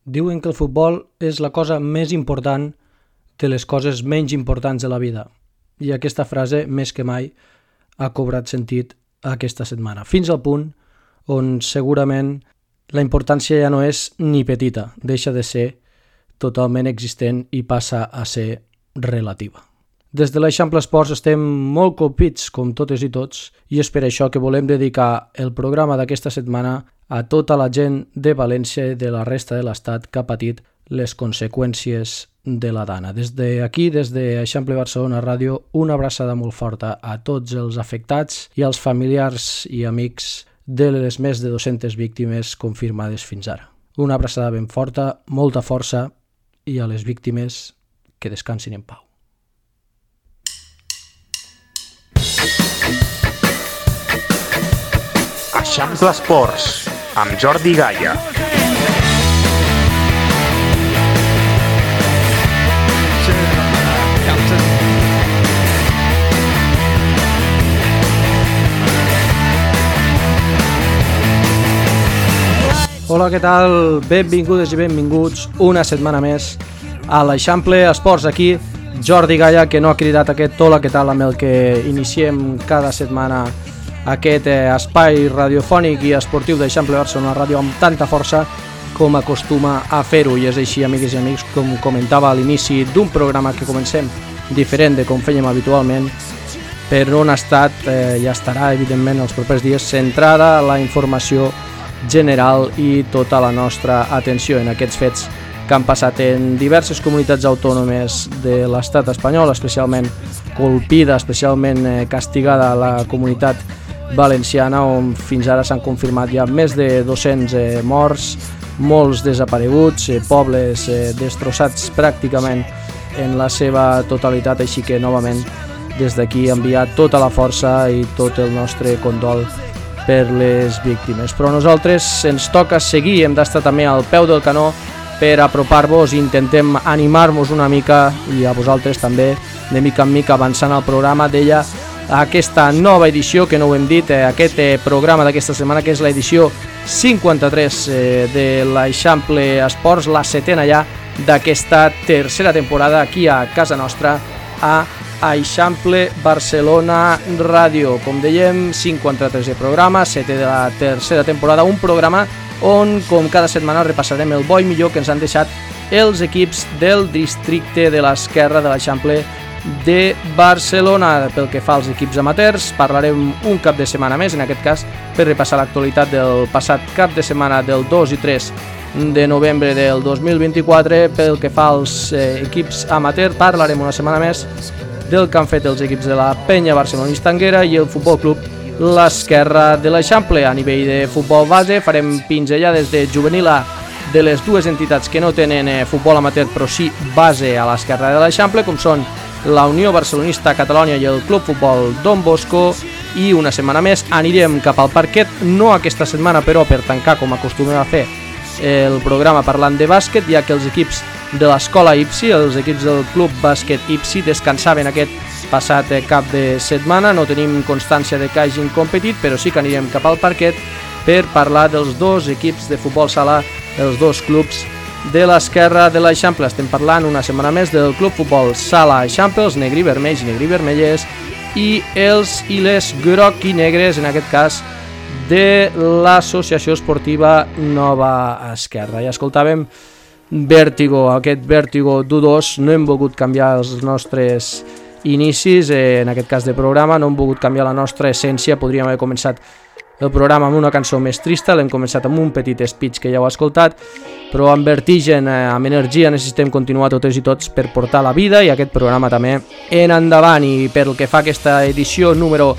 Diuen que el futbol és la cosa més important de les coses menys importants de la vida. I aquesta frase, més que mai, ha cobrat sentit aquesta setmana. Fins al punt on segurament la importància ja no és ni petita, deixa de ser totalment existent i passa a ser relativa. Des de l'Eixample Esports estem molt colpits, com totes i tots, i és per això que volem dedicar el programa d'aquesta setmana a tota la gent de València i de la resta de l'Estat que ha patit les conseqüències de la Dana. Des d'aquí, des d'Eixample Barcelona Ràdio, una abraçada molt forta a tots els afectats i als familiars i amics de les més de 200 víctimes confirmades fins ara. Una abraçada ben forta, molta força, i a les víctimes que descansin en pau. Eixample Esports, amb Jordi Gaia. Hola, què tal? Benvingudes i benvinguts una setmana més a l'Eixample Esports. Aquí Jordi Gaia, que no ha cridat aquest hola, què tal, amb el que iniciem cada setmana aquest espai radiofònic i esportiu d'Eixample Barcelona Ràdio amb tanta força com acostuma a fer-ho. I és així, amigues i amics, com comentava a l'inici d'un programa que comencem diferent de com fèiem habitualment, per on ha estat, ja estarà evidentment els propers dies, centrada la informació general i tota la nostra atenció en aquests fets que han passat en diverses comunitats autònomes de l'estat espanyol, especialment colpida, especialment castigada la comunitat valenciana, on fins ara s'han confirmat ja més de 200 morts, molts desapareguts, pobles destrossats pràcticament en la seva totalitat, així que novament des d'aquí enviar tota la força i tot el nostre condol per les víctimes. Però nosaltres ens toca seguir, hem d'estar també al peu del canó per apropar-vos, intentem animar-vos una mica i a vosaltres també, de mica en mica avançant el programa, deia aquesta nova edició, que no ho hem dit, aquest programa d'aquesta setmana, que és l'edició 53 de l'Eixample Esports, la setena ja d'aquesta tercera temporada aquí a casa nostra, a Eixample Barcelona Ràdio. Com dèiem, 53è programa, 7è de la tercera temporada, un programa on, com cada setmana, repassarem el bo i millor que ens han deixat els equips del districte de l'Esquerra de l'Eixample de Barcelona. Pel que fa als equips amateurs, parlarem un cap de setmana més, en aquest cas per repassar l'actualitat del passat cap de setmana del 2 i 3 de novembre del 2024. Pel que fa als equips amateurs, parlarem una setmana més del que han fet els equips de la Penya Barcelonista Anguera i el Futbol Club l'Esquerra de l'Eixample. A nivell de futbol base farem pinzellades de juvenil A de les dues entitats que no tenen futbol amateur però sí base a l'Esquerra de l'Eixample, com són la Unió Barcelonista Catalònia i el Club Futbol Don Bosco. I una setmana més anirem cap al parquet, no aquesta setmana però per tancar, com acostumem a fer, el programa parlant de bàsquet, ja que els equips de l'escola IPSI, els equips del Club Bàsquet IPSI, descansaven aquest passat cap de setmana. No tenim constància de que hagin competit, però sí que anirem cap al parquet per parlar dels dos equips de futbol sala, els dos clubs de l'Esquerra de l'Eixample. Estem parlant una setmana més del Club Futbol Sala Eixample, els negri-vermells i negri-vermelles, i els i les groc i negres, en aquest cas de l'Associació Esportiva Nova Esquerra. Ja escoltàvem Vèrtigo, aquest Vèrtigo d'1-2. No hem volgut canviar els nostres inicis, en aquest cas de programa, no hem volgut canviar la nostra essència. Podríem haver començat el programa amb una cançó més trista, l'hem començat amb un petit speech que ja heu escoltat, però amb vertigen, amb energia, necessitem continuar totes i tots per portar la vida i aquest programa també en endavant. I pel que fa a aquesta edició número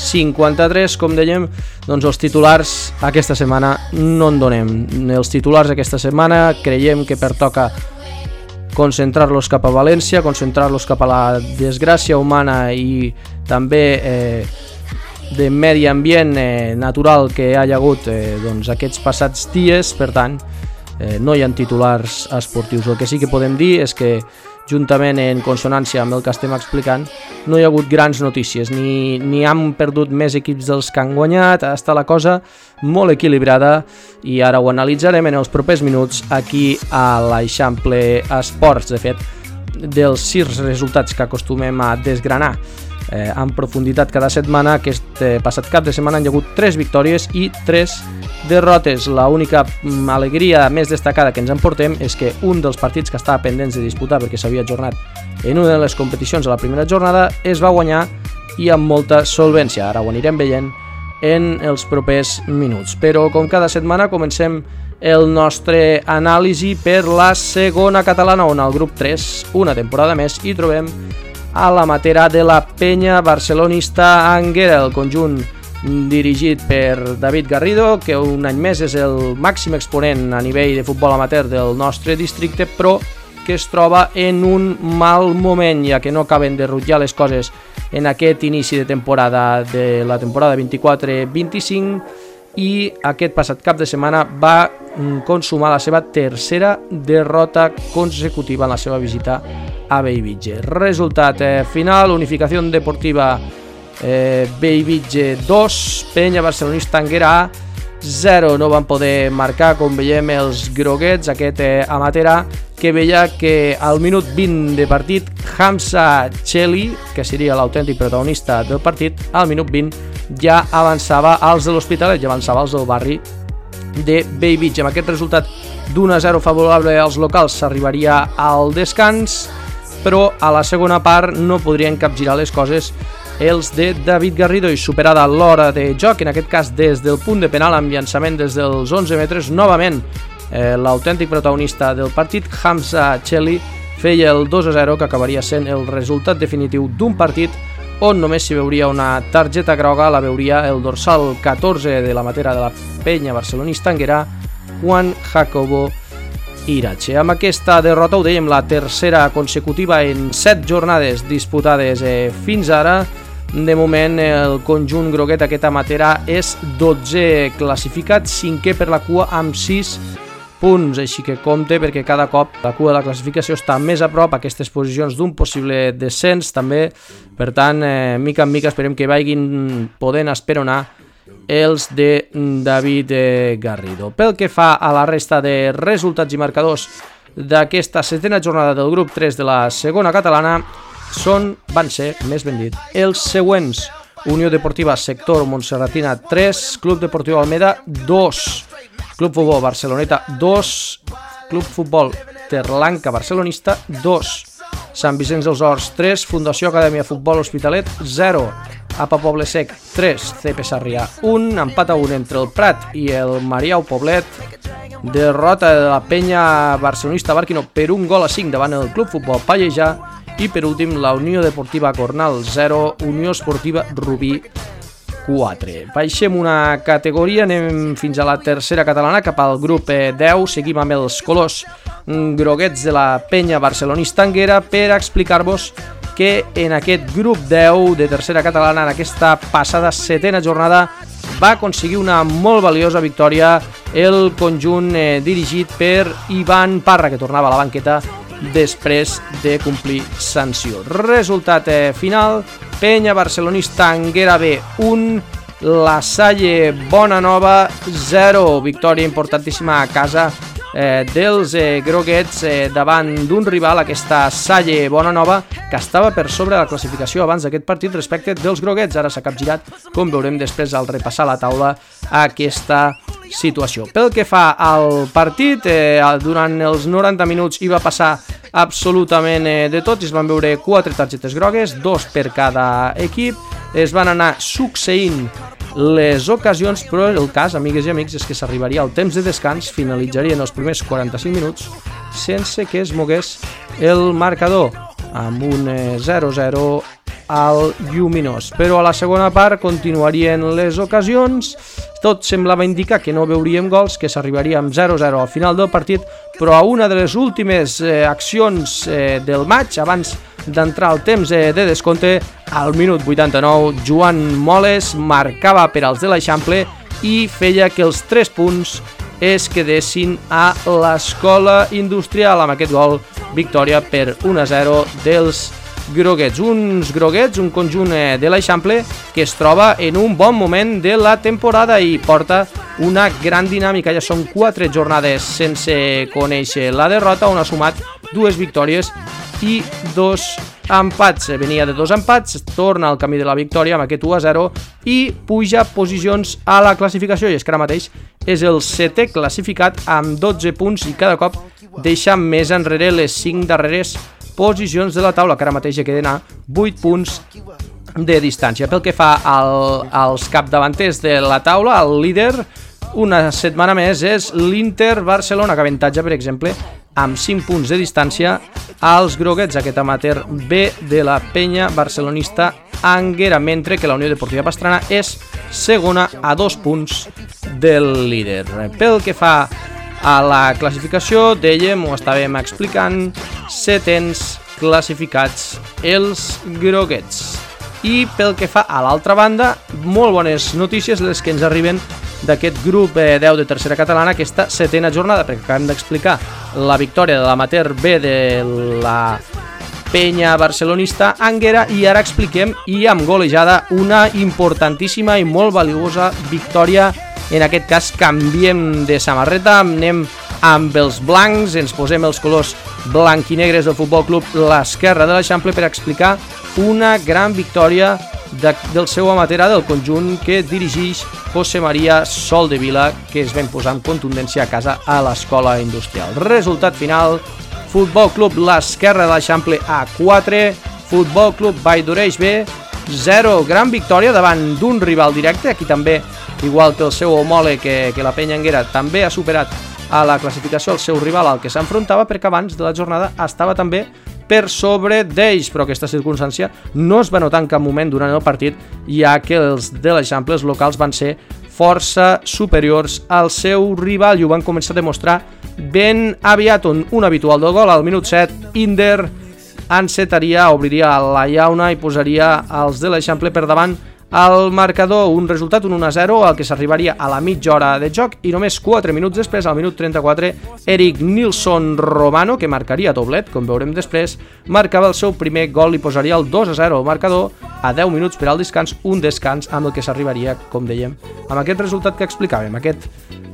53, com dèiem, doncs els titulars aquesta setmana no en donem. Els titulars aquesta setmana creiem que pertoca concentrar-los cap a València, concentrar-los cap a la desgràcia humana i també de medi ambient natural que hi ha hagut doncs, aquests passats dies. Per tant, no hi ha titulars esportius. El que sí que podem dir és que juntament en consonància amb el que estem explicant, no hi ha hagut grans notícies, ni han perdut més equips dels que han guanyat, està la cosa molt equilibrada i ara ho analitzarem en els propers minuts aquí a l'Eixample Esports. De fet, dels 6 resultats que acostumem a desgranar en profunditat cada setmana, aquest passat cap de setmana han hi hagut 3 victòries i 3 derrotes. L'única alegria més destacada que ens emportem és que un dels partits que estava pendents de disputar perquè s'havia ajornat en una de les competicions a la primera jornada es va guanyar i amb molta solvència. Ara ho anirem veient en els propers minuts. Però com cada setmana comencem el nostre anàlisi per la segona catalana, on al grup 3, una temporada més, hi trobem a la matera de la penya barcelonista Anguera, el conjunt dirigit per David Garrido, que un any més és el màxim exponent a nivell de futbol amateur del nostre districte, però que es troba en un mal moment, ja que no acaben de rutllar les coses en aquest inici de temporada de la temporada 24-25, i aquest passat cap de setmana va consumar la seva tercera derrota consecutiva en la seva visita a Bellvitge. Resultat final: Unificació Deportiva Bellvitge 2, Penya Barcelonista Anguera 0. No van poder marcar, com veiem, els groguets, aquest Amatera, que veia que al minut 20 de partit Hamza Cheli, que seria l'autèntic protagonista del partit, al minut 20 ja avançava als de l'Hospitalet, ja avançava als del barri de Bellvitge. Amb aquest resultat d'1-0 favorable als locals s'arribaria al descans, però a la segona part no podrien capgirar les coses els de David Garrido, i superada l'hora de joc, en aquest cas des del punt de penal amb llançament des dels 11 metres, novament l'autèntic protagonista del partit, Hamza Cheli, feia el 2-0, que acabaria sent el resultat definitiu d'un partit on només s'hi veuria una targeta groga, la veuria el dorsal 14 de la matera de la penya barcelonista Anguera, Juan Jacobo Irache. Amb aquesta derrota, ho dèiem, la tercera consecutiva en 7 jornades disputades fins ara. De moment el conjunt groguet, aquest Amatera, és 12è classificat, 5è per la cua amb 6 punts, així que compte, perquè cada cop la cua de la classificació està més a prop a aquestes posicions d'un possible descens també. Per tant, mica en mica esperem que vagin podent esperonar els de David Garrido. Pel que fa a la resta de resultats i marcadors d'aquesta setena jornada del grup 3 de la segona catalana, van ser, més ben dit, els següents: Unió Deportiva Sector Montserratina 3, Club Deportiu Almeda 2, Club Futbol Barceloneta 2, Club Futbol Terlanca Barcelonista 2, Sant Vicenç dels Horts 3, Fundació Acadèmia Futbol Hospitalet 0, APA Poble Sec 3, CP Sarrià 1, empat a 1 entre el Prat i el Mariau Poblet, derrota de la penya barcelonista Barquino per 1-5 davant el Club Futbol Pallejà, i per últim la Unió Deportiva Cornal 0, Unió Esportiva Rubí 4. Baixem una categoria, anem fins a la tercera catalana, cap al grup 10, seguim amb els colors groguets de la penya barcelonista Anguera per explicar-vos que en aquest grup 10 de tercera catalana, en aquesta passada setena jornada, va aconseguir una molt valiosa victòria el conjunt dirigit per Ivan Parra, que tornava a la banqueta després de complir sanció. Resultat final: Penya Barcelonista Anguera B 1, La Salle Bonanova 0. Victòria importantíssima a casa dels groguets davant d'un rival, aquesta Salle Bonanova, que estava per sobre de la classificació abans d'aquest partit respecte dels groguets. Ara s'ha capgirat, com veurem després al repassar la taula, aquesta situació. Pel que fa al partit, durant els 90 minuts hi va passar absolutament de tot. Es van veure 4 targetes grogues, 2 per cada equip. Es van anar succeint les ocasions, però el cas, amigues i amics, és que s'arribaria al temps de descans, finalitzarien els primers 45 minuts sense que es mogués el marcador, amb un 0-0 al lluminós. Però a la segona part continuarien les ocasions, tot semblava indicar que no veuríem gols, que s'arribaria amb 0-0 al final del partit, però a una de les últimes accions del maig, abans d'entrar al temps de descompte, al minut 89, Joan Moles marcava per als de l'Eixample i feia que els 3 punts es quedessin a l'Escola Industrial. Amb aquest gol victòria per 1-0 dels groguets. Uns groguets, un conjunt de l'Eixample que es troba en un bon moment de la temporada i porta una gran dinàmica. Ja són 4 jornades sense conèixer la derrota, on ha sumat 2 victòries i 2 empats. Venia de 2 empats, torna al camí de la victòria amb aquest 1-0 i puja posicions a la classificació, i és que ara mateix és el 7è classificat amb 12 punts i cada cop deixa més enrere les 5 darreres posicions de la taula, que ara mateix ja queden a 8 punts de distància. Pel que fa als capdavanters de la taula, el líder una setmana més és l'Inter Barcelona, que avantatja, per exemple, amb 5 punts de distància als groguets, aquest amateur B de la penya barcelonista Anguera, mentre que la Unió Deportiva Pastrana és segona a 2 punts del líder. Pel que fa a la classificació, dèiem, ho estàvem explicant, 7ens classificats els groguets. I pel que fa a l'altra banda, molt bones notícies les que ens arriben d'aquest grup 10 de tercera catalana, aquesta 7a jornada, perquè acabem d'explicar la victòria de l'amateur B de la penya barcelonista Anguera, i ara expliquem, i amb golejada, una importantíssima i molt valuosa victòria. En aquest cas canviem de samarreta, anem amb els blancs, ens posem els colors blanc i negres del Futbol Club l'Esquerra de l'Eixample per explicar una gran victòria del seu amateur, del conjunt que dirigeix José María Soldevila, que es va imposar amb contundència a casa a l'Escola Industrial. Resultat final: Futbol Club l'Esquerra de l'Eixample a 4, Futbol Club Valldoreix B 0. Gran victòria davant d'un rival directe. Aquí també, igual que el seu homòleg, que la penya Anguera, també ha superat a la classificació el seu rival al que s'enfrontava, perquè abans de la jornada estava també per sobre d'ells, però aquesta circumstància no es va notar en cap moment durant el partit, ja que els de l'Eixample, els locals, van ser força superiors al seu rival i ho van començar a demostrar ben aviat. Un habitual del gol al minut 7, Inder encetaria, obriria la llauna i posaria els de l'Eixample per davant al marcador. Un resultat, un 1-0, al que s'arribaria a la mitja hora de joc, i només 4 minuts després, al minut 34, Eric Nilsson Romano, que marcaria doblet, com veurem després, marcava el seu primer gol i posaria el 2-0 al marcador a 10 minuts per al descans, un descans amb el que s'arribaria, com dèiem, amb aquest resultat que explicàvem, aquest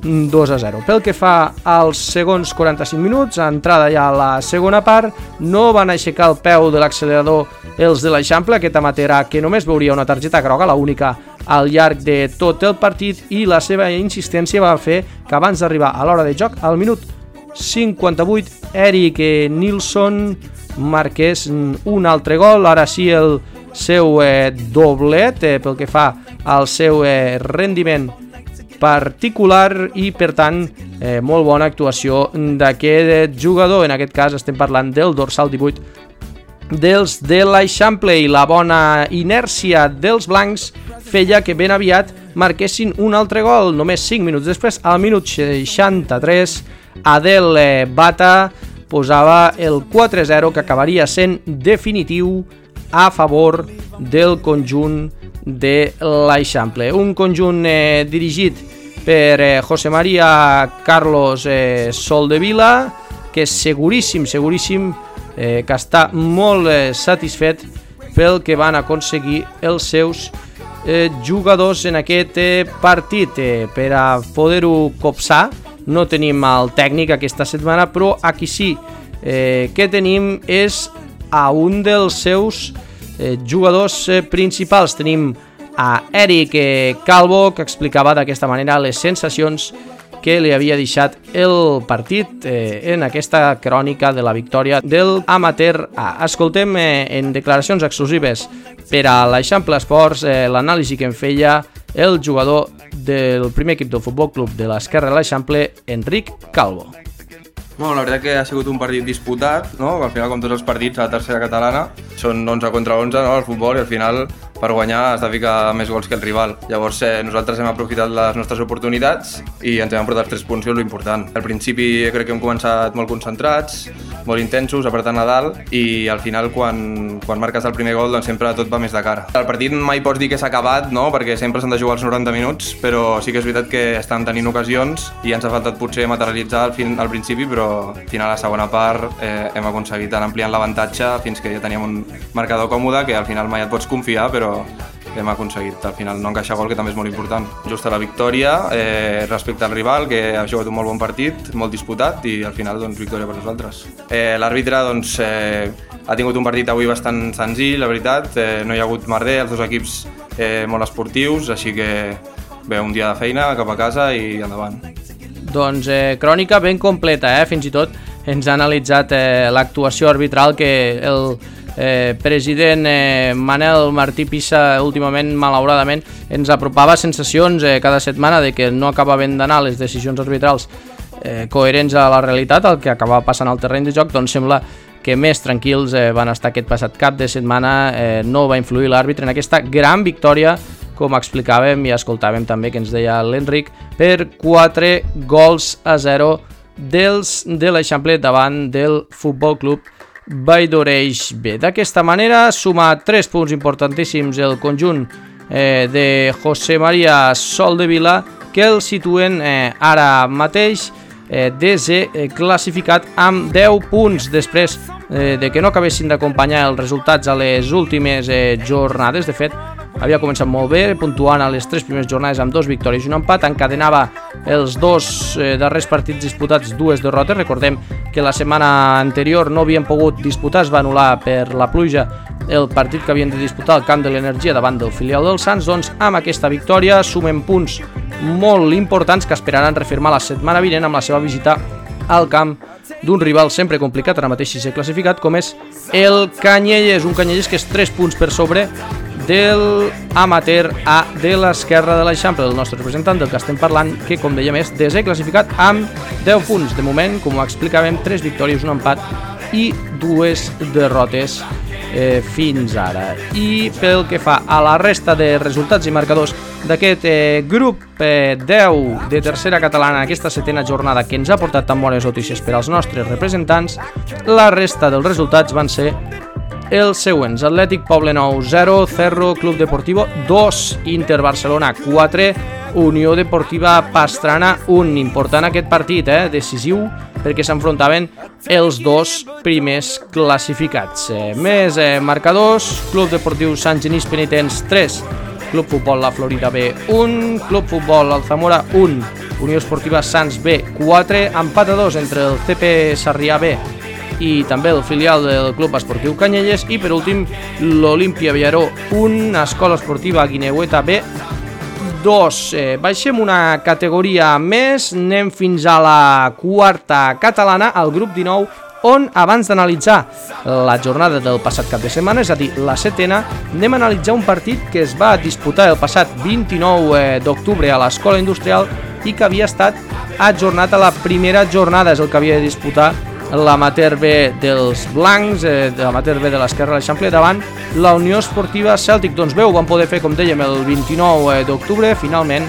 2-0. Pel que fa als segons 45 minuts, entrada ja a la segona part, no van aixecar el peu de l'accelerador els de l'Eixample, aquest amateur que només veuria una targeta groga, la única al llarg de tot el partit, i la seva insistència va fer que abans d'arribar a l'hora de joc, al minut 58, Eric Nilsson marqués un altre gol, ara sí el seu doblet, pel que fa al seu rendiment particular, i per tant molt bona actuació d'aquest jugador. En aquest cas estem parlant del dorsal 18 dels de l'Eixample, i la bona inèrcia dels blancs feia que ben aviat marquessin un altre gol. Només 5 minuts després, al minut 63, Adel Bata posava el 4-0, que acabaria sent definitiu a favor del conjunt de l'Eixample. Un conjunt dirigit per José María Carlos Soldevila, que seguríssim que està molt satisfet pel que van aconseguir els seus jugadors en aquest partit. Per a poder-ho copsar no tenim el tècnic aquesta setmana, però aquí sí que tenim és a un dels seus jugadors principals. Tenim a Eric Calvo, que explicava d'aquesta manera les sensacions que li havia deixat el partit en aquesta crònica de la victòria del amateur A. Escoltem en declaracions exclusives per a l'Eixample Esports l'anàlisi que en feia el jugador del primer equip del Futbol Club de l'Esquerra de l'Eixample, Enric Calvo. Bueno, la veritat que ha sigut un partit disputat, no? Al final, com tots els partits a la tercera catalana, són 11 contra 11, no? El futbol, i al final per guanyar has de ficar més gols que el rival. Llavors nosaltres hem aprofitat les nostres oportunitats i ens hem portat els 3 punts, que és l'important. Al principi crec que hem començat molt concentrats, molt intensos, apretant a dalt, i al final quan marques el primer gol doncs sempre tot va més de cara. El partit mai pots dir que s'ha acabat, no? Perquè sempre s'han de jugar els 90 minuts, però sí que és veritat que estem tenint ocasions i ens ha faltat potser materialitzar al principi, però al final a la segona part hem aconseguit anar ampliant l'avantatge fins que ja teníem un marcador còmode, que al final mai et pots confiar, però hem aconseguit al final no encaixar gol, que també és molt important. Just a la victòria, respecte al rival, que ha jugat un molt bon partit, molt disputat, i al final doncs, victòria per nosaltres. L'àrbitre doncs, ha tingut un partit avui bastant senzill, la veritat, no hi ha hagut merder, els dos equips molt esportius, així que bé, un dia de feina, cap a casa i endavant. Doncs crònica ben completa, fins i tot ens ha analitzat l'actuació arbitral que el president Manel Martí Pisa últimament, malauradament, ens apropava sensacions cada setmana de que no acabaven d'anar les decisions arbitrals coherents a la realitat, el que acabava passant al terreny de joc. Doncs sembla que més tranquils van estar aquest passat cap de setmana, no va influir l'àrbitre en aquesta gran victòria, com explicàvem i escoltàvem també que ens deia l'Enric, per 4-0 de l'Eixample davant del Futbol Club Vall-d'Oreix B. D'aquesta manera suma 3 punts importantíssims el conjunt de José María Soldevila, que el situen ara mateix desè classificat amb 10 punts després de que no acabessin d'acompanyar els resultats a les últimes jornades. De fet, havia començat molt bé, puntuant a les 3 primeres jornades amb 2 victòries i un empat, encadenava els 2 darrers partits disputats 2 derrotes. Recordem que la setmana anterior no havien pogut disputar, es va anul·lar per la pluja el partit que havien de disputar al camp de l'Energia davant del filial del Sants. Doncs amb aquesta victòria sumen punts molt importants que esperaran reafirmar la setmana vinent amb la seva visita al camp d'un rival sempre complicat, ara mateix si s'ha classificat, com és el Canyelles, un Canyelles que és 3 punts per sobre del amateur A de l'esquerra de l'Eixample, del nostre representant, del que estem parlant, que com dèiem és desè classificat amb 10 punts. De moment, com ho explicàvem, 3 victòries, un empat i 2 derrotes fins ara. I pel que fa a la resta de resultats i marcadors d'aquest grup 10 de tercera catalana en aquesta setena jornada, que ens ha portat tan bones notícies per als nostres representants, la resta dels resultats van ser els següents: Atlètic Poblenou 0, Cerro Club Deportivo 2, Inter Barcelona 4, Unió Deportiva Pastrana 1. Important aquest partit, decisiu, perquè s'enfrontaven els 2 primers classificats. Més marcadors: Club Deportiu Sant Genís Penitents 3, Club Futbol La Florida B 1, Club Futbol Alzamora 1, Unió Esportiva Sants B 4, empat a 2 entre el CP Sarrià B i també el filial del Club Esportiu Canyelles, i per últim l'Olimpia Villaró 1, Escola Esportiva Guineueta B 2. Baixem una categoria més, anem fins a la quarta catalana, al grup 19, on abans d'analitzar la jornada del passat cap de setmana, és a dir, la setena, anem a analitzar un partit que es va disputar el passat 29 d'octubre a l'Escola Industrial i que havia estat ajornat a la primera jornada. És el que havia de disputar l'amateur B dels blancs, de l'amateur B de l'esquerra de l'Eixample, davant la Unió Esportiva Cèltic. Doncs bé, ho van poder fer, com dèiem, el 29 d'octubre, finalment,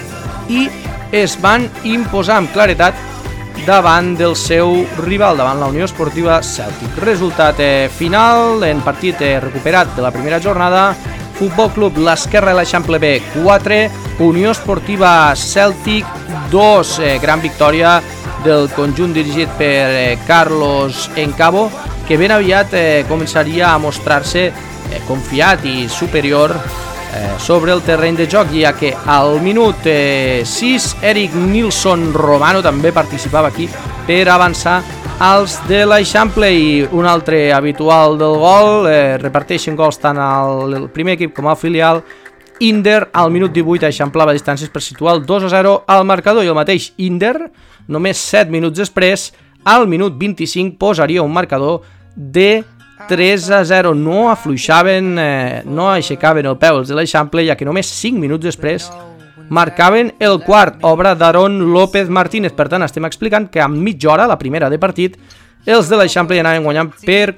i es van imposar amb claretat davant del seu rival, davant la Unió Esportiva Cèltic. Resultat final, en partit recuperat de la primera jornada: Futbol Club l'Esquerra de l'Eixample B 4, Unió Esportiva Cèltic 2. Gran victòria del conjunt dirigit per Carlos Encabo, que ben aviat començaria a mostrar-se confiat i superior sobre el terreny de joc, ja que al minut 6 Eric Nilsson Romano també participava aquí per avançar als de l'Eixample, i un altre habitual del gol, reparteixen gols tant al primer equip com al filial. Inder al minut 18 eixamplava distàncies per situar el 2-0 al marcador, i el mateix Inder, només 7 minuts després, al minut 25, posaria un marcador de 3-0. No afluixaven, no aixecaven el peu els de l'Eixample, ja que només 5 minuts després marcaven el quart, obra d'Aaron López Martínez. Per tant, estem explicant que amb mitja hora, la primera de partit, els de l'Eixample anaven guanyant per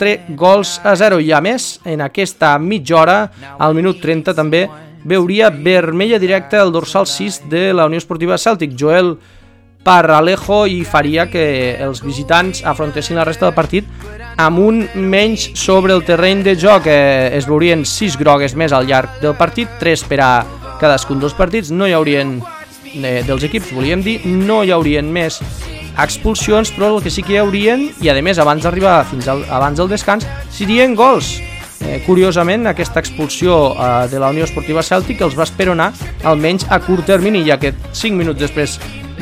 4-0 i a més, en aquesta mitja hora, al minut 30 també, veuria vermella directa el dorsal 6 de la Unió Esportiva Cèltic, Joel Parralejo, i faria que els visitants afrontessin la resta del partit amb un menys sobre el terreny de joc. Es veurien 6 grogues més al llarg del partit, 3 per a cadascun dels partits, no hi haurien dels equips, volíem dir, no hi haurien més expulsions, però el que sí que hi haurien, i a més abans d'arribar fins abans del descans, serien gols. Curiosament, aquesta expulsió de la Unió Esportiva Cèltic els va esperonar almenys a curt termini, ja que 5 minuts després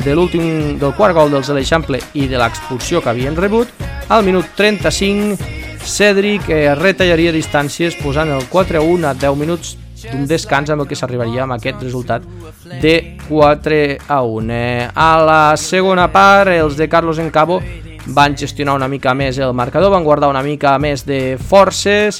del quart gol dels de l'Eixample i de l'expulsió que havien rebut, al minut 35 Cèdric retallaria distàncies posant el 4-1 a 10 minuts d'un descans amb el que s'arribaria amb aquest resultat de 4-1. A la segona part, els de Carlos Encabo van gestionar una mica més el marcador, van guardar una mica més de forces,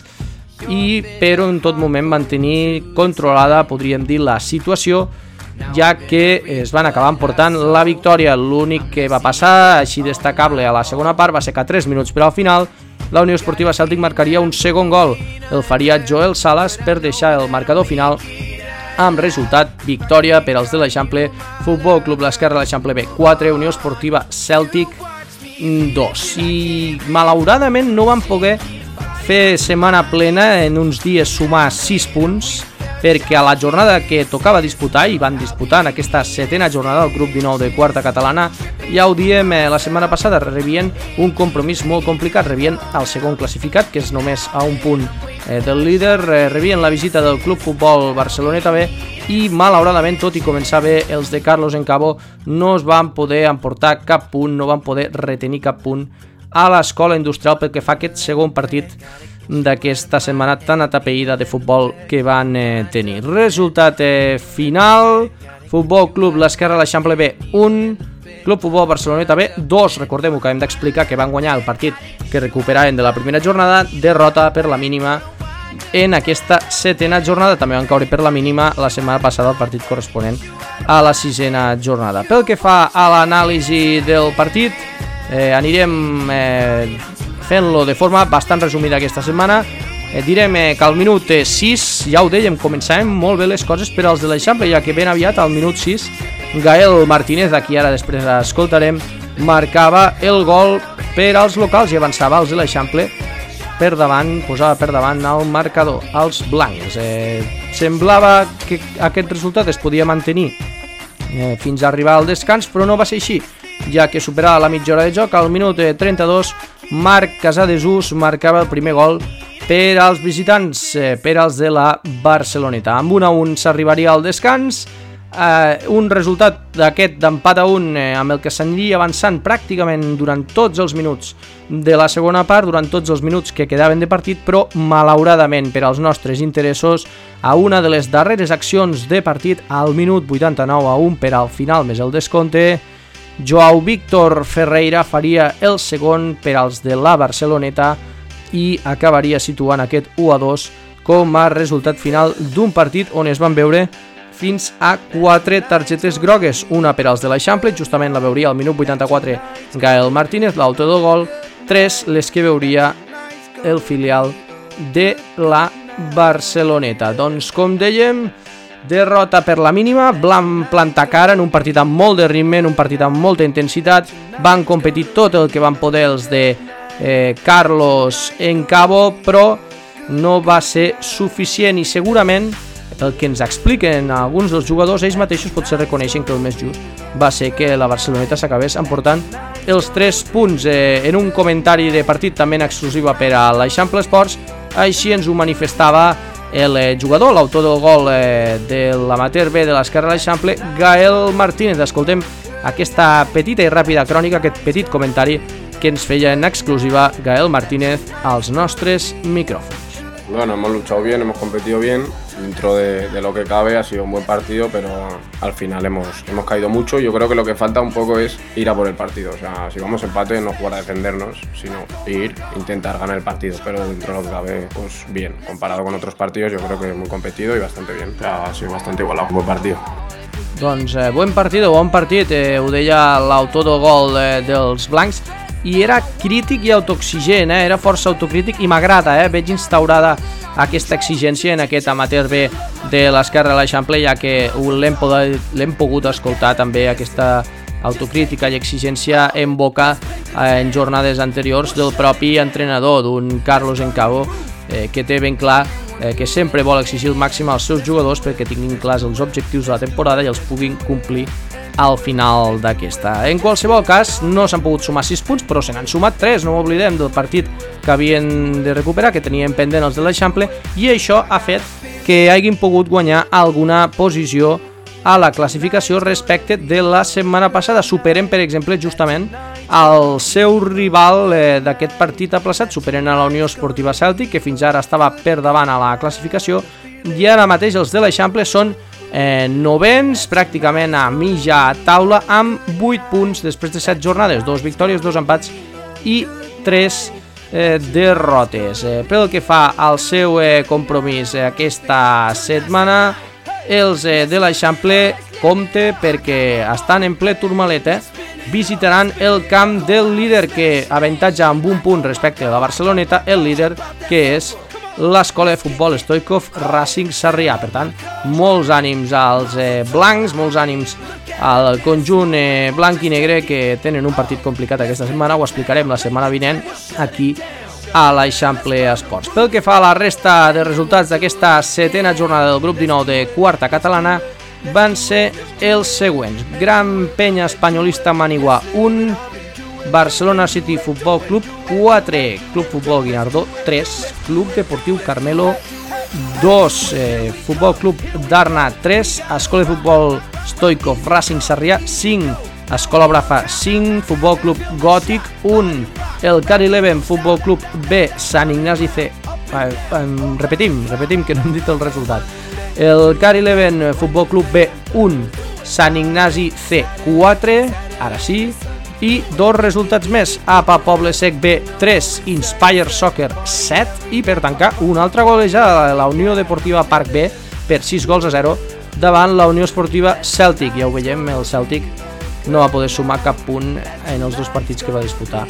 però en tot moment van tenir controlada, podríem dir, la situació, ja que es van acabar emportant la victòria. L'únic que va passar així destacable a la segona part va ser que a 3 minuts per al final la Unió Esportiva Cèltic marcaria un segon gol. El faria Joel Salas per deixar el marcador final amb resultat victòria per als de l'Eixample, Futbol Club l'Esquerra l'Eixample B 4, Unió Esportiva Cèltic 2. I malauradament no van poder fer setmana plena, en uns dies sumar 6 punts, perquè a la jornada que tocava disputar, i van disputar en aquesta setena jornada del grup 19 de quarta catalana, ja ho diem, la setmana passada rebien un compromís molt complicat, rebien el segon classificat, que és només a un punt del líder, rebien la visita del Club Futbol Barceloneta B, i malauradament, tot i començar bé, els de Carlos Encabo no es van poder emportar cap punt, no van poder retenir cap punt a l'Escola Industrial pel que fa a aquest segon partit d'aquesta setmana tan atapeïda de futbol que van tenir. Resultat final: Futbol Club l'Esquerra l'Eixample B 1, Club Futbol Barceloneta B 2. Recordem-ho, que hem d'explicar que van guanyar el partit que recuperaven de la primera jornada, derrota per la mínima en aquesta setena jornada. També van caure per la mínima la setmana passada el partit corresponent a la sisena jornada. Pel que fa a l'anàlisi del partit, anirem fent-lo de forma bastant resumida aquesta setmana. Direm que al minut 6, ja ho dèiem, començàvem molt bé les coses per als de l'Eixample, ja que ben aviat al minut 6 Gael Martínez, a qui ara després escoltarem, marcava el gol per als locals i avançava als de l'Eixample per davant, posava per davant el marcador als blancs. Semblava que aquest resultat es podia mantenir fins a arribar al descans, però no va ser així, ja que superava la mitja hora de joc. Al minut 32 Marc Casadesús marcava el primer gol per als visitants, per als de la Barceloneta. Amb 1-1 s'arribaria al descans, un resultat d'aquest d'empat a 1 amb el que s'aniria avançant pràcticament durant tots els minuts de la segona part, durant tots els minuts que quedaven de partit, però malauradament per als nostres interessos, a una de les darreres accions de partit, al minut 89-1 per al final més el descompte, Joao Víctor Ferreira faria el segon per als de la Barceloneta i acabaria situant aquest 1-2 com a resultat final d'un partit on es van veure fins a 4 targetes grogues, una per als de l'Eixample, justament la veuria al minut 84 Gael Martínez, l'autor del gol, 3 les que veuria el filial de la Barceloneta. Doncs com dèiem, derrota per la mínima, van plantar cara en un partit amb molt de ritme, en un partit amb molta intensitat, van competir tot el que van poder els de Carlos Encabo, però no va ser suficient i segurament el que ens expliquen alguns dels jugadors, ells mateixos potser reconeixen que el més just va ser que la Barceloneta s'acabés emportant els 3 punts. En un comentari de partit també en exclusiva per a l'Eixample Esports, així ens ho manifestava el jugador, l'autor del gol de l'amateur B de l'Esquerra de l'Eixample, Gael Martínez. Escoltem aquesta petita i ràpida crònica, aquest petit comentari que ens feia en exclusiva Gael Martínez als nostres micrófonos. Bueno, hemos luchado bien, hemos competido bien, dentro de lo que cabe ha sido un buen partido, pero al final hemos caído mucho. Yo creo que lo que falta un poco es ir a por el partido, o sea, si vamos empate no jugar a defendernos, sino intentar ganar el partido, pero dentro de lo que cabe, pues bien, comparado con otros partidos yo creo que muy competido y bastante bien, o sea, ha sido bastante igualado, un buen partido. Doncs bon partit, ho deia l'autor del gol dels blancs. i era crític i autoexigent, era força autocrític i m'agrada, veig instaurada aquesta exigència en aquest amateur B de l'esquerra de l'Eixample, ja que l'hem pogut escoltar també aquesta autocrítica i exigència en boca en jornades anteriors del propi entrenador, d'un Carlos Encabo, que té ben clar que sempre vol exigir el màxim als seus jugadors perquè tinguin clars els objectius de la temporada i els puguin complir al final d'aquesta. En qualsevol cas, no s'han pogut sumar 6 punts, però se n'han sumat 3, no oblidem del partit que havien de recuperar, que tenien pendent els de l'Eixample, i això ha fet que hagin pogut guanyar alguna posició a la classificació respecte de la setmana passada. Superen, per exemple, justament el seu rival d'aquest partit aplaçat, superen a la Unió Esportiva Cèltic, que fins ara estava per davant a la classificació, i ara mateix els de l'Eixample són novens, pràcticament a mitja taula, amb 8 punts després de 7 jornades, 2 victòries, 2 empats i 3 derrotes. Pel que fa al seu compromís aquesta setmana, els de l'Eixample compte perquè estan en ple Tourmalet, visitaran el camp del líder, que avantatja amb un punt respecte a la Barceloneta, el líder que és l'escola de futbol Stoichkov Racing Sarrià. Per tant, molts ànims als blancs, molts ànims al conjunt blanc i negre, que tenen un partit complicat aquesta setmana. Ho explicarem la setmana vinent aquí a l'Eixample Esports. Pel que fa a la resta de resultats d'aquesta setena jornada del grup 19 de quarta catalana, van ser els següents: Gran Penya Espanyolista Manigua 1, Barcelona City Futbol Club 4, Club Futbol Guinardó 3, Club Deportiu Carmelo 2, Futbol Club Darna 3, Escola de Futbol Stoichkov Racing Sarrià 5, Escola Brafa 5, Futbol Club Gòtic 1, el Cari Leven Futbol Club B Sant Ignasi C, repetim que no hem dit el resultat, el Cari Leven Futbol Club B 1, Sant Ignasi C 4, ara sí, i 2 resultats més: APA Poble Sec B 3, Inspire Soccer 7, i per tancar una altra golejada de la Unió Deportiva Parc B per 6-0 davant la Unió Esportiva Cèltic. Ja ho veiem, el Cèltic no va poder sumar cap punt en els 2 partits que va disputar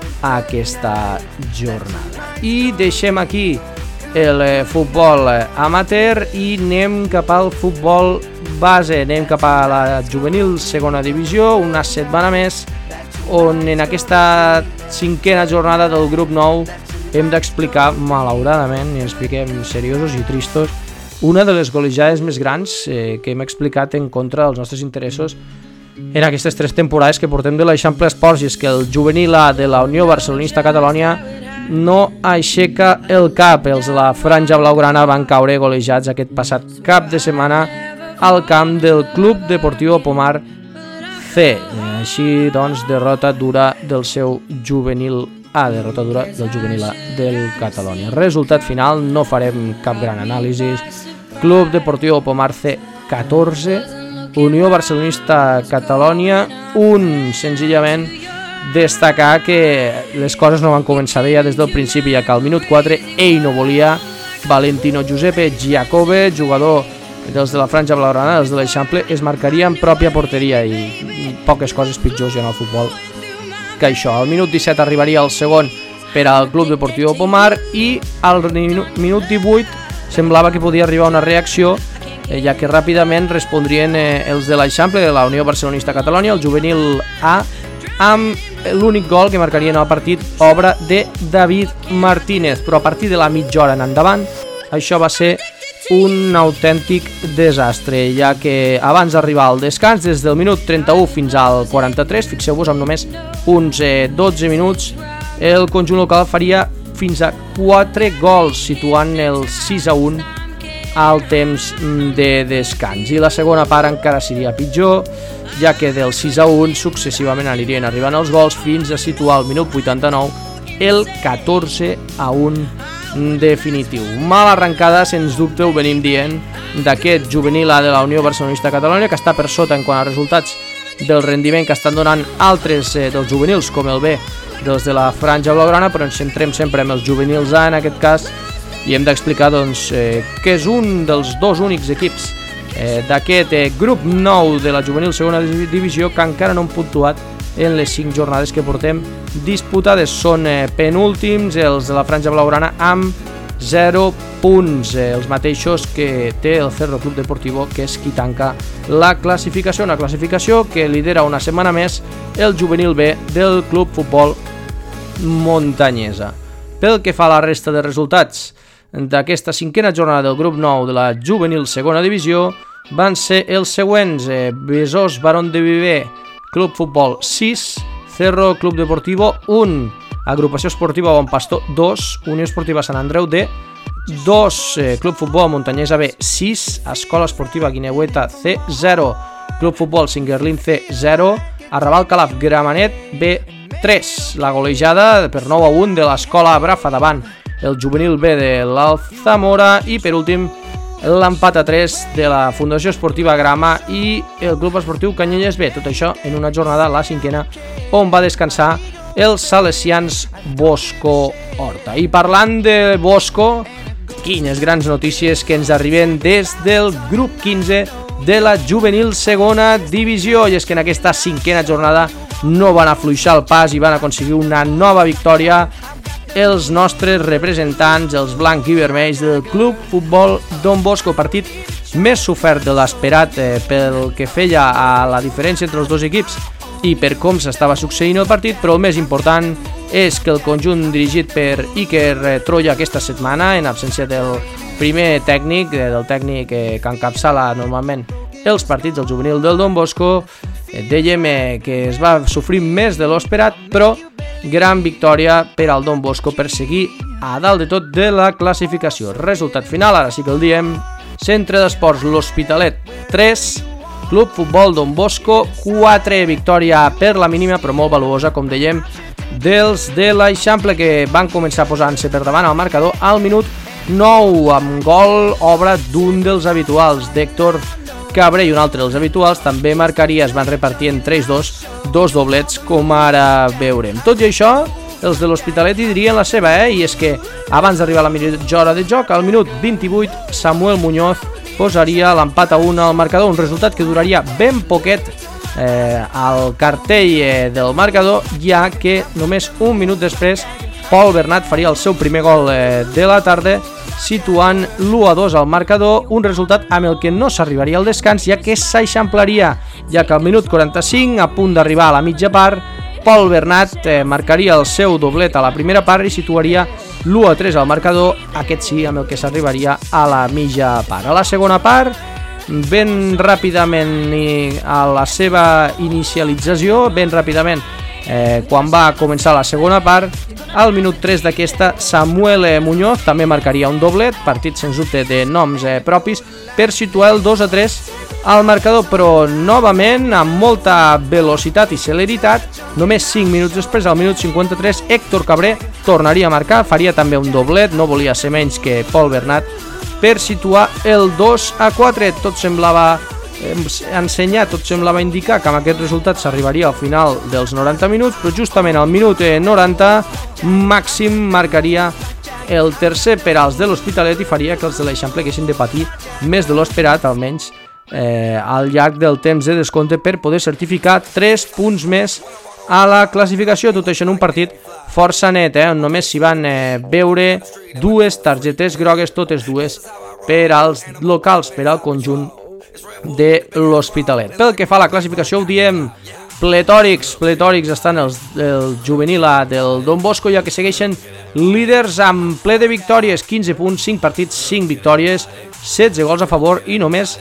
aquesta jornada. I deixem aquí el futbol amateur i anem cap al futbol base, anem cap a la juvenil segona divisió, una setmana més on en aquesta 5a jornada del grup 9 hem d'explicar, malauradament, i ens expliquem seriosos i tristos, una de les golejades més grans que hem explicat en contra dels nostres interessos en aquestes 3 temporades que portem de l'Eixample Esports, i és que el juvenil A de la Unió Barcelonista Catalònia no aixeca el cap. Els de la franja blaugrana van caure golejats aquest passat cap de setmana al camp del Club Deportiu Pomar C. Així doncs, derrota dura del seu juvenil A, derrota dura del juvenil A del Catalònia. Resultat final, no farem cap gran anàlisi. Club Deportiu Pomar C 14, Unió Barcelonista Catalònia 1. Senzillament destacar que les coses no van començar bé ja des del principi, ja que al minut 4 ell no volia. Valentino Giuseppe Giacobbe, jugador dels de la franja blaugrana, dels de l'Eixample, es marcaria en pròpia porteria, i poques coses pitjors en el futbol que això. Al minut 17 arribaria el segon per al Club Deportiu Pomar, i al minut 18 semblava que podia arribar una reacció, ja que ràpidament respondrien els de l'Eixample, de la Unió Barcelonista Catalònia, el juvenil A, amb l'únic gol que marcarien al partit, obra de David Martínez. Però a partir de la mitja hora en endavant, això va ser un autèntic desastre, ja que abans d'arribar al descans, des del minut 31 fins al 43, fixeu-vos, amb només uns 12 minuts, el conjunt local faria fins a 4 gols, situant el 6-1 al temps de descans. I la segona part encara seria pitjor, ja que del 6-1 successivament anirien arribant els gols fins a situar al minut 89 el 14-1 definitiu. Mala arrencada, sens dubte, ho venim dient, d'aquest juvenil A de la Unió Barcelonista Catalònia, que està per sota en quant a resultats del rendiment que estan donant altres dels juvenils, com el B dels de la franja blaugrana, però ens centrem sempre en els juvenils A en aquest cas, i hem d'explicar doncs, que és un dels 2 únics equips d'aquest grup 9 de la juvenil segona divisió que encara no han puntuat en les 5 jornades que portem disputades. Són penúltims els de la franja blaugrana amb 0 punts, els mateixos que té el Cerro Club Deportivo, que és qui tanca la classificació, una classificació que lidera una setmana més el juvenil B del Club Futbol Montanyesa. Pel que fa a la resta de resultats d'aquesta 5a jornada del grup 9 de la juvenil segona divisió, van ser els següents: Besòs Barón de Viver Club Futbol 6, Cerro Club Deportivo 1, Agrupació Esportiva Bon Pastor 2, Unió Esportiva Sant Andreu D 2, Club Futbol Montanyesa B 6, Escola Esportiva Guineueta C 0, Club Futbol Singuerlín C 0, Arrabal Calaf Gramenet B 3. La golejada per 9-1 de l'Escola Brafa davant el juvenil B de l'Alzamora, i per últim l'empat a 3 de la Fundació Esportiva Grama i el Club Esportiu Canyelles B. Tot això en una jornada, la 5a, on va descansar els salesians Bosco Horta. I parlant de Bosco, quines grans notícies que ens arriben des del grup 15 de la juvenil segona divisió, i és que en aquesta 5a jornada no van afluixar el pas i van aconseguir una nova victòria els nostres representants, els blancs i vermells del Club Futbol Don Bosco. Partit més sofert de l'esperat pel que feia a la diferència entre els dos equips i per com s'estava succeint el partit, però el més important és que el conjunt dirigit per Iker Troya aquesta setmana, en absència del primer tècnic, del tècnic que encapçala normalment els partits del juvenil del Don Bosco, dèiem que es va sofrir més de l'esperat, però gran victòria per al Don Bosco per seguir a dalt de tot de la classificació. Resultat final, ara sí que el diem: Centre d'Esports L'Hospitalet 3, Club Futbol Don Bosco 4. Victòria per la mínima, però molt valuosa, com dèiem, dels de l'Eixample, que van començar posant-se per davant al marcador al minut 9, amb gol obra d'un dels habituals, d'Héctor Cabré, i un altre dels habituals també marcaria. Es van repartir en 3-2, dos doblets, com ara veurem. Tot i això, els de l'Hospitalet hi dirien la seva, i és que abans d'arribar a la mitja hora de joc, al minut 28, Samuel Muñoz posaria l'empat a 1 al marcador, un resultat que duraria ben poquet al cartell del marcador, ja que només un minut després Pol Bernat faria el seu primer gol de la tarda, situant l'1-2 al marcador, un resultat amb el que no s'arribaria al descans, ja que s'eixamplaria, ja que al minut 45, a punt d'arribar a la mitja part, Pol Bernat marcaria el seu doblet a la primera part i situaria l'1-3 al marcador, aquest sí, amb el que s'arribaria a la mitja part. A la segona part, ben ràpidament a la seva inicialització, ben ràpidament, quan va començar la segona part, al minut 3 d'aquesta, Samuel Muñoz també marcaria un doblet, partit sens dubte de noms propis, per situar el 2-3 al marcador, però novament amb molta velocitat i celeritat. Només 5 minuts després, al minut 53, Héctor Cabré tornaria a marcar, faria també un doblet, no volia ser menys que Pol Bernat, per situar el 2-4. Tot semblava ensenyar, tot semblava indicar que amb aquest resultat s'arribaria al final dels 90 minuts, però justament al minut 90 Màxim marcaria el tercer per als de l'Hospitalet i faria que els de l'Eixample haguessin de patir més de l'esperat, almenys al llarg del temps de descompte, per poder certificar 3 punts més a la classificació. Tot això en un partit força net, on només s'hi van veure 2 targetes grogues, totes dues per als locals, per al conjunt de l'Hospitalet. Pel que fa a la classificació, ho diem, pletòrics estan el juvenil A del Don Bosco, ja que segueixen líders amb ple de victòries, 15 punts, 5 partits, 5 victòries, 16 gols a favor i només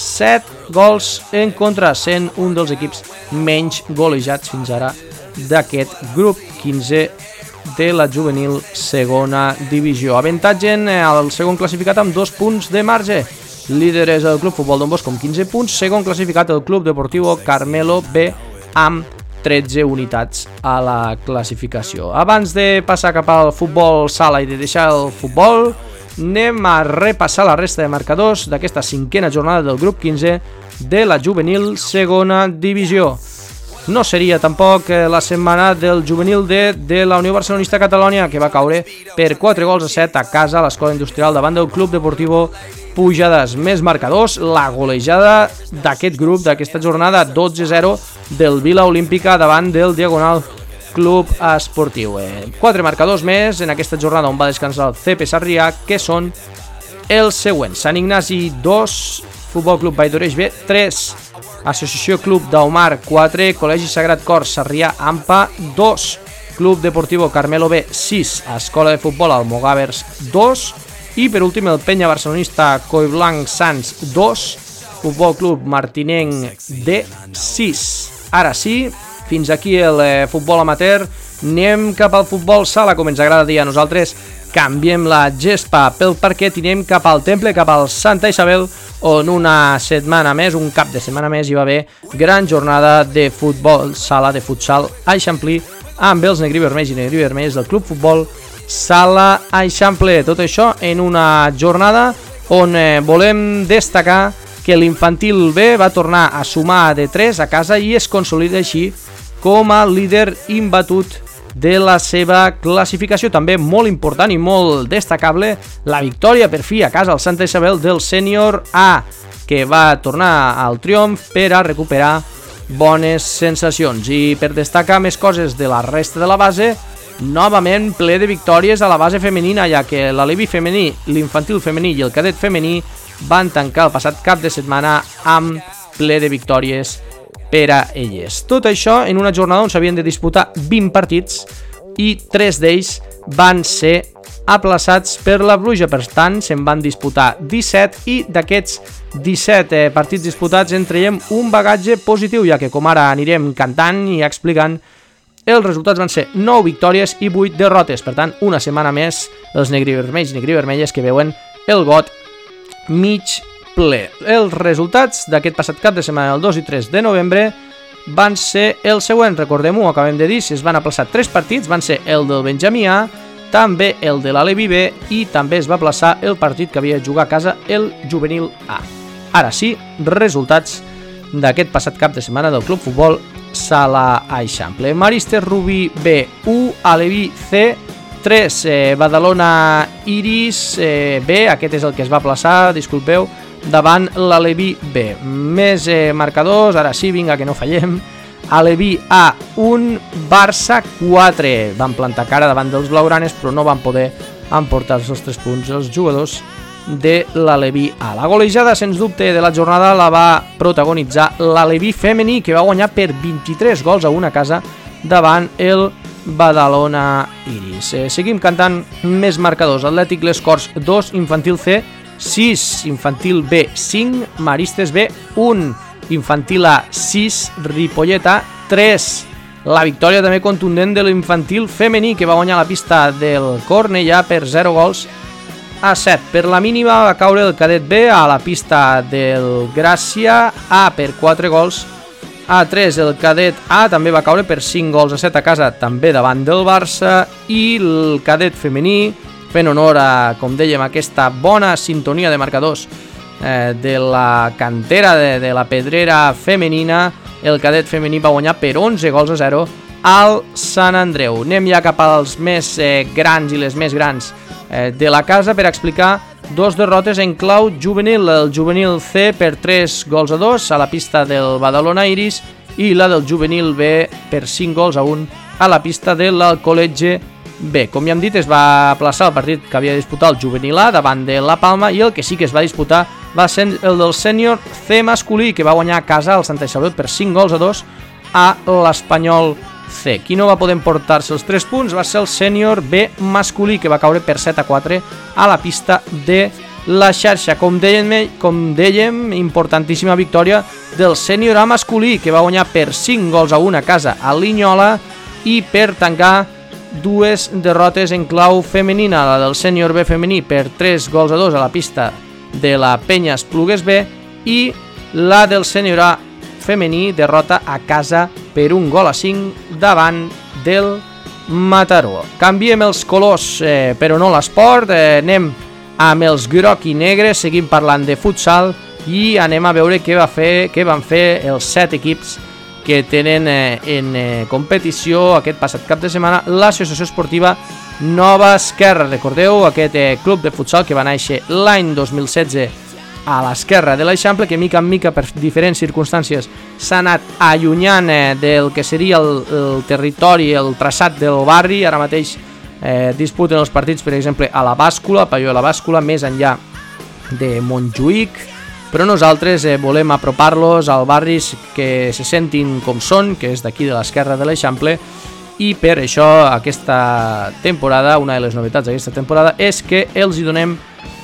7 gols en contra, sent un dels equips menys golejats fins ara d'aquest grup 15 de la juvenil segona divisió. Avantatgen al segon classificat amb 2 punts de marge. Líder és el Club Futbol Don Bosco amb 15 punts, segon classificat el Club Deportivo Carmelo B amb 13 unitats a la classificació. Abans de passar cap al futbol sala i de deixar el futbol, anem a repassar la resta de marcadors d'aquesta 5a jornada del grup 15 de la juvenil segona divisió. no seria tampoc la setmana del juvenil de la Unió Barcelonista Catalònia, que va caure per 4-7 a casa a l'Escola Industrial davant del Club Deportivo Pujades. Més marcadors, la golejada d'aquest grup, d'aquesta jornada, 12-0 del Vila Olímpica davant del Diagonal Club Esportiu. 4 marcadors més en aquesta jornada on va descansar el CP Sarrià, que són els següents: Sant Ignasi 2, Futbol Club Valldoreig B 3, Associació Club d'Aumar 4, Col·legi Sagrat Cor Sarrià Ampa 2, Club Deportivo Carmelo B 6, Escola de Futbol Almogàvers 2 i per últim el Penya Barcelonista Collblanc Sants 2, Futbol Club Martinenc D 6. Ara sí, fins aquí el futbol amateur, anem cap al futbol sala, com ens agrada dir a nosaltres. Canviem la gespa pel parquet i anem cap al temple, cap al Santa Isabel, on una setmana més, un cap de setmana més, hi va haver gran jornada de futbol sala, de futsal a Eixamplí, amb els negrivermells i negrivermells del Club Futbol Sala Eixample. Tot això en una jornada on volem destacar que l'infantil B va tornar a sumar de 3 a casa i es consolida així com a líder imbatut de la seva classificació. També molt important i molt destacable la victòria per fi a casa al Santa Isabel del sènior A, que va tornar al triomf per a recuperar bones sensacions. I per destacar més coses de la resta de la base, novament ple de victòries a la base femenina, ja que l'Aleví femení, l'infantil femení i el cadet femení van tancar el passat cap de setmana amb ple de victòries per a elles. Tot això en una jornada on s'havien de disputar 20 partits i 3 d'ells van ser aplaçats per la pluja, per tant se'n van disputar 17 i d'aquests 17 partits disputats en traiem un bagatge positiu, ja que com ara anirem cantant i explicant, els resultats van ser 9 victòries i 8 derrotes, per tant una setmana més els negrivermells i negrivermelles que veuen el got mig ple. Els resultats d'aquest passat cap de setmana, el 2 i 3 de novembre, van ser els següents. Recordem-ho, acabem de dir, si es van aplaçar 3 partits, van ser el del Benjamí A, també el de l'Aleví B i també es va aplaçar el partit que havia de jugar a casa el Juvenil A. Ara sí, resultats d'aquest passat cap de setmana del Club Futbol Sala Eixample. Maristes Rubí B 1, Aleví C 3, Badalona Iris B, aquest és el que es va aplaçar, disculpeu, davant l'Aleví B. Més marcadors, ara sí, vinga, que no fallem. Aleví A 1, Barça 4. Van plantar cara davant dels blaugranes, però no van poder emportar-se els 3 punts els jugadors de l'Aleví A. La golejada, sens dubte, de la jornada la va protagonitzar l'Aleví femení, que va guanyar per 23-1 a casa davant el Badalona Iris. Seguim cantant més marcadors. Atlètic Les Corts 2, Infantil C 6, Infantil B 5, Maristes B 1, Infantil A 6, Ripollet A 3. La victòria també contundent de l'infantil femení, que va guanyar la pista del Cornellà per 0-7. Per la mínima va caure el cadet B a la pista del Gràcia A per 4-3. El cadet A també va caure per 5-7 a casa, també davant del Barça. I el cadet femení, fent honor a, com dèiem, aquesta bona sintonia de marcadors de la cantera de la pedrera femenina, el cadet femení va guanyar per 11-0 al Sant Andreu. Anem ja cap als més grans i les més grans de la casa per explicar 2 derrotes en clau juvenil. El juvenil C per 3-2 a la pista del Badalona Iris i la del juvenil B per 5-1 a la pista de l'Alcoletge B. Com ja hem dit, es va aplaçar el partit que havia de disputar el juvenil A davant de la Palma, i el que sí que es va disputar va ser el del sènior C masculí, que va guanyar a casa al Santa Isabel per 5-2 a l'Espanyol C. Qui no va poder emportar-se els 3 punts va ser el sènior B masculí, que va caure per 7-4 a la pista de la xarxa. Com dèiem, importantíssima victòria del sènior A masculí, que va guanyar per 5-1 a casa a Linyola, i per tancar 2 derrotes en clau femenina, la del sènior B femení per 3-2 a la pista de la Penya Esplugues B, i la del sènior A femení, derrota a casa per 1-5 davant del Mataró. Canviem els colors, però no l'esport, anem amb els groc i negre, seguim parlant de futsal i anem a veure què van fer els 7 equips que tenen en competició aquest passat cap de setmana l'Associació Esportiva Nova Esquerra. Recordeu aquest club de futsal que va néixer l'any 2016 a l'esquerra de l'Eixample, que mica en mica per diferents circumstàncies s'ha anat allunyant del que seria el territori, el traçat del barri. Ara mateix disputen els partits, per exemple, a la Bàscula, Paió de la Bàscula, més enllà de Montjuïc, però nosaltres volem apropar-los als barris que se sentin com són, que és d'aquí de l'esquerra de l'Eixample, i per això aquesta temporada, una de les novetats d'aquesta temporada, és que els hi donem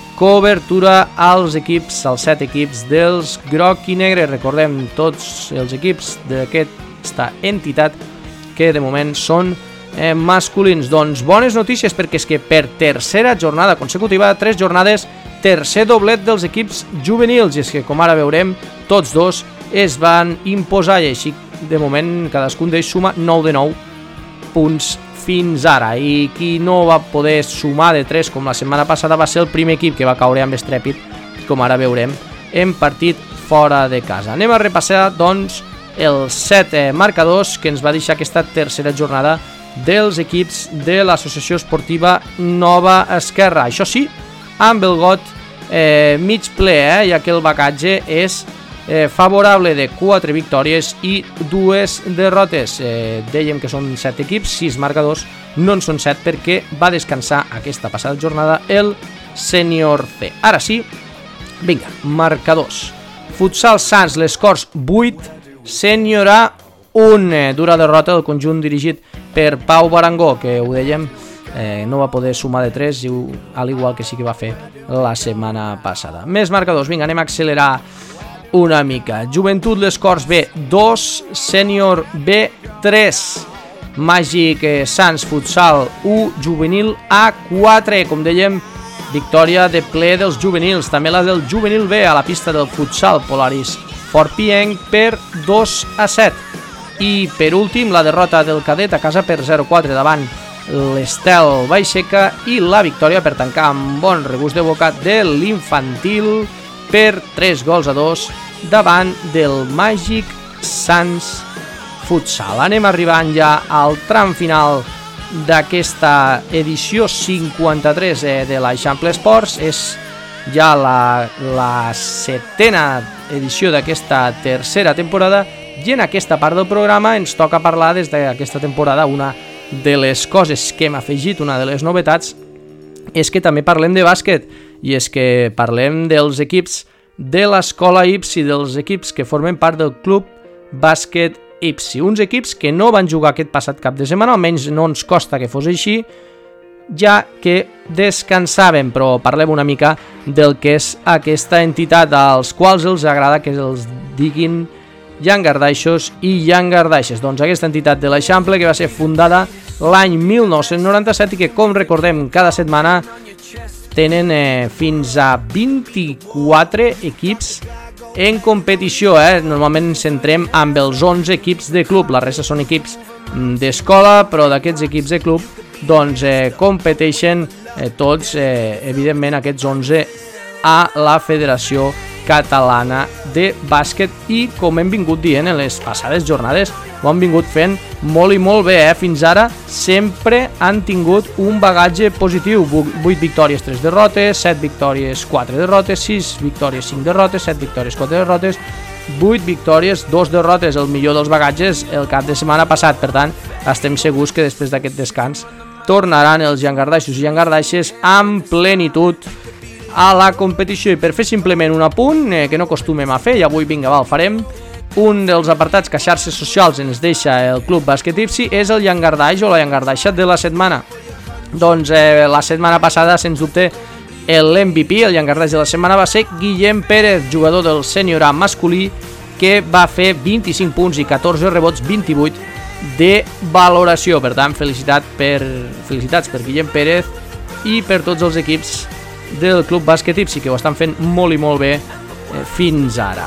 cobertura als equips, als 7 equips dels groc i negre. Recordem tots els equips d'aquesta entitat que de moment són masculins. Doncs bones notícies, perquè és que per tercera jornada consecutiva, 3 jornades, tercer doblet dels equips juvenils, i és que com ara veurem tots dos es van imposar, i així de moment cadascun d'ells suma 9 de 9 punts fins ara, i qui no va poder sumar de 3 com la setmana passada va ser el primer equip, que va caure amb estrèpit, com ara veurem, en partit fora de casa. Anem a repassar doncs els 7 marcadors que ens va deixar aquesta tercera jornada dels equips de l'Associació Esportiva Nova Esquerra. Això sí, amb el got mig ple, ja que el bagatge és favorable de 4 victòries i 2 derrotes. Dèiem que són 7 equips, 6 marcadors, no en són 7 perquè va descansar aquesta passada jornada el Sènior C. Ara sí, vinga, marcadors. Futsal Sants, les Corts 8, Sènior A 1, dura derrota del conjunt dirigit per Pau Barangó, que ho dèiem, no va poder sumar de 3, al igual que sí que va fer la setmana passada. Més marcadors, vinga, anem a accelerar una mica. Joventut Les Corts B 2, Sènior B 3, Màgic Sants Futsal 1, Juvenil A 4, com dèiem, victòria de ple dels juvenils, també la del Juvenil B a la pista del futsal Polaris Forpienc per 2-7. I per últim la derrota del cadet a casa per 0-4 davant l'Estel Baixeca, i la victòria per tancar amb bon regust de boca de l'infantil per 3-2 davant del Màgic Sants Futsal. Anem arribant ja al tram final d'aquesta edició 53 de l'Eixample Esports. És ja la 7ª edició d'aquesta tercera temporada, i en aquesta part del programa ens toca parlar des d'aquesta temporada. Una de les coses que hem afegit, una de les novetats, és que també parlem de bàsquet, i és que parlem dels equips de l'Escola IPSI, dels equips que formen part del Club Bàsquet IPSI. Uns equips que no van jugar aquest passat cap de setmana, almenys no ens costa que fos així, ja que descansàvem, però parlem una mica del que és aquesta entitat, als quals els agrada que els diguin llangardaixos i llangardaixes. Doncs aquesta entitat de l'Eixample, que va ser fundada l'any 1997 i que, com recordem cada setmana, tenen fins a 24 equips en competició. Normalment ens centrem amb els 11 equips de club, la resta són equips d'escola, però d'aquests equips de club doncs competeixen tots, evidentment aquests 11, a la Federació Catalana de Bàsquet, i com hem vingut dient en les passades jornades, ho han vingut fent molt i molt bé. Fins ara sempre han tingut un bagatge positiu: 8 victòries, 3 derrotes, 7 victòries, 4 derrotes, 6 victòries, 5 derrotes, 7 victòries, 4 derrotes, 8 victòries, 2 derrotes, el millor dels bagatges el cap de setmana passat. Per tant, estem segurs que després d'aquest descans tornaran els llangardaixos i llangardaixes amb plenitud a la competició. I per fer simplement un apunt que no acostumem a fer, i avui vinga, el farem, un dels apartats que a xarxes socials ens deixa el Club Bàsquet IPSI és el llangardaix o la llangardaixat de la setmana. Doncs la setmana passada, sens dubte, l'MVP, el llangardaix de la setmana, va ser Guillem Pérez, jugador del Sènior A masculí, que va fer 25 punts i 14 rebots, 28 de valoració. Per tant, felicitats per Guillem Pérez i per tots els equips del Club Bàsquet IPSI, que ho estan fent molt i molt bé fins ara.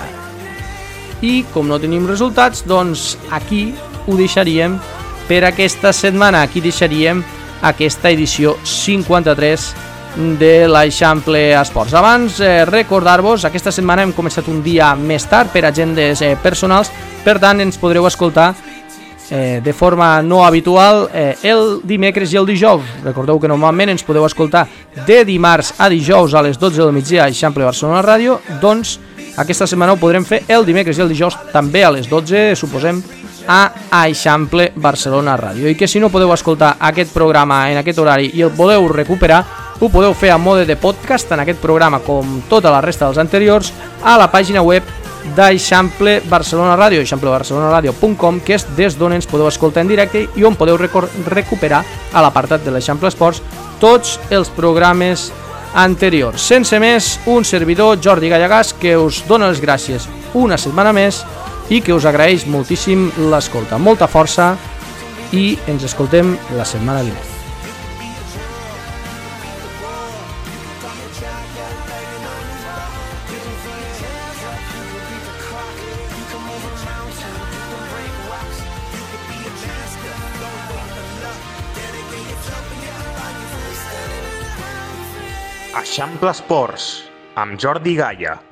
I com no tenim resultats, doncs aquí ho deixaríem per aquesta setmana. Aquí deixaríem aquesta edició 53 de l'Eixample Esports. Abans, recordar-vos, aquesta setmana hem començat un dia més tard per agendes personals, per tant ens podreu escoltar de forma no habitual el dimecres i el dijous. Recordeu que normalment ens podeu escoltar de dimarts a dijous a les 12 del migdia a Eixample Barcelona Ràdio, doncs aquesta setmana ho podrem fer el dimecres i el dijous també a les 12, suposem, a Eixample Barcelona Ràdio. I que si no podeu escoltar aquest programa en aquest horari i el voleu recuperar, ho podeu fer a mode de podcast en aquest programa com tota la resta dels anteriors a la pàgina web d'Eixample Barcelona Ràdio, eixamplebarcelonaradio.com, que és des d'on ens podeu escoltar en directe i on podeu recuperar a l'apartat de l'Eixample Esports tots els programes anteriors. Sense més, un servidor, Jordi Gallagàs, que us dona les gràcies una setmana més i que us agraeix moltíssim l'escolta. Molta força i ens escoltem la setmana vinent. Eixample Esports, amb Jordi Gaya.